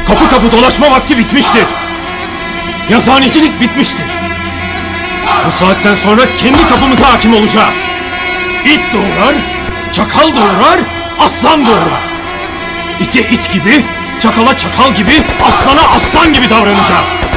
Kapı kapı dolaşma vakti bitmiştir. Yazıhanecilik bitmiştir. Bu saatten sonra kendi kapımıza hakim olacağız. İt doğurar, çakal doğurar, aslan doğurar. İte it gibi, çakala çakal gibi, aslana aslan gibi davranacağız.